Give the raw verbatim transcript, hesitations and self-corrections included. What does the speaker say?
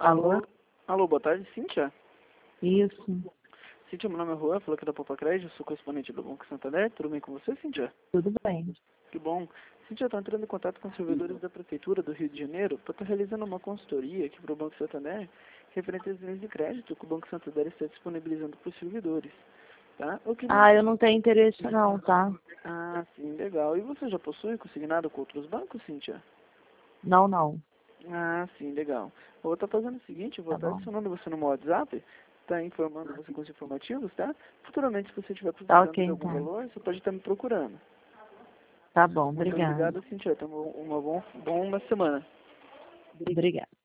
Alô? Alô, boa tarde, Cíntia? Isso. Cíntia, meu nome é Juan, falo aqui da Poupa Crédito, sou correspondente do Banco Santander. Tudo bem com você, Cíntia? Tudo bem. Que bom. Cíntia, eu estou entrando em contato com os servidores da Prefeitura do Rio de Janeiro para estar realizando uma consultoria aqui para o Banco Santander referente às linhas de crédito que o Banco Santander está disponibilizando para os servidores. Tá? Eu queria... Ah, eu não tenho interesse não, tá? Ah, sim, legal. E você já possui consignado com outros bancos, Cíntia? Não, não. Ah, sim, legal. Eu vou estar fazendo o seguinte, eu vou Tá estar bom. adicionando você no meu WhatsApp, tá informando você com os informativos, tá? Futuramente, se você estiver Tá precisando ok, de algum então. valor, você pode estar me procurando. Tá bom, Muito obrigada. obrigado, Cintia. Tenha uma, uma bom, bom uma semana. Obrigada.